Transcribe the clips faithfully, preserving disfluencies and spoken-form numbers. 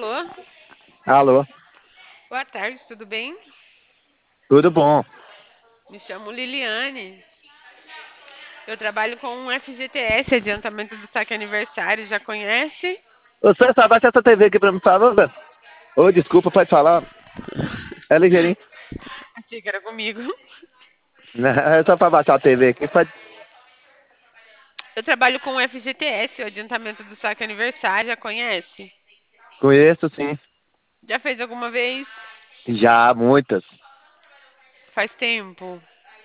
Alô? Alô, Boa tarde, tudo bem? tudo bom? Me chamo Liliane. Eu trabalho com um F G T S, adiantamento do saque aniversário, já conhece? Você só baixa essa T V aqui pra mim, por favor, velho? Ô, desculpa, pode falar. É ligeirinho. Achei que era comigo. Né? É só pra baixar a T V aqui. Pode... Eu trabalho com o F G T S, o adiantamento do saque aniversário, já conhece? Conheço, sim. Já fez alguma vez? Já, muitas. Faz tempo.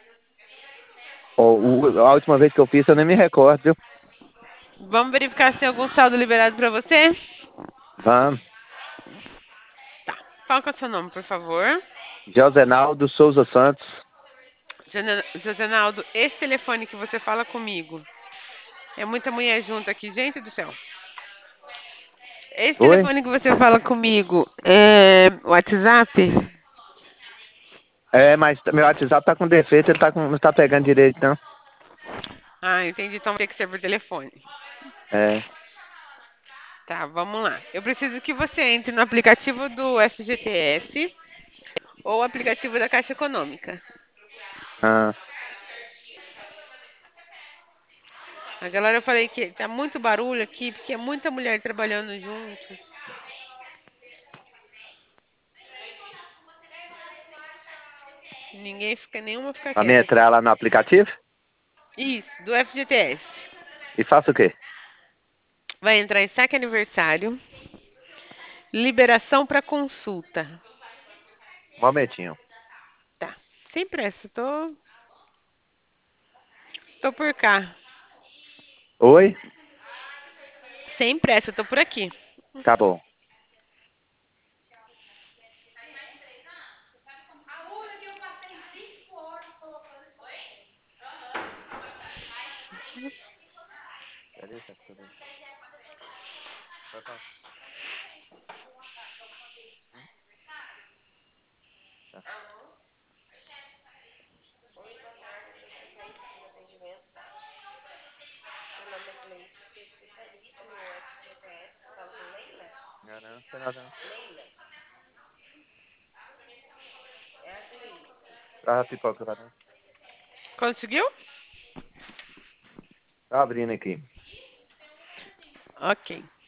Ó, o- a última vez que eu fiz, eu nem me recordo, viu? Vamos verificar se tem algum saldo liberado para você? Vamos. Tá. Qual que é o seu nome, por favor? Josenaldo Souza Santos. Jana- Josenaldo, esse telefone que você fala comigo. É muita mulher junto aqui, gente do céu. Esse Oi? telefone que você fala comigo é WhatsApp? É, mas meu WhatsApp tá com defeito, ele tá com, não tá pegando direito, não. Ah, entendi. Então vai ter que ser por telefone. É. Tá, vamos lá. Eu preciso que você entre no aplicativo do F G T S ou aplicativo da Caixa Econômica. Ah, A galera eu falei que tá muito barulho aqui, porque é muita mulher trabalhando junto. Ninguém fica, nenhuma fica pra mim quieta aqui. entrar lá no aplicativo? Isso, do F G T S. E faço o quê? Vai entrar em saque aniversário, liberação para consulta. Um momentinho. Tá. Sem pressa, tô, tô por cá. Oi? Sem pressa, tô por aqui. Tá bom. Não, não, não tem nada não. Traz a pipoca lá dentro. Conseguiu? Tá abrindo aqui. Ok.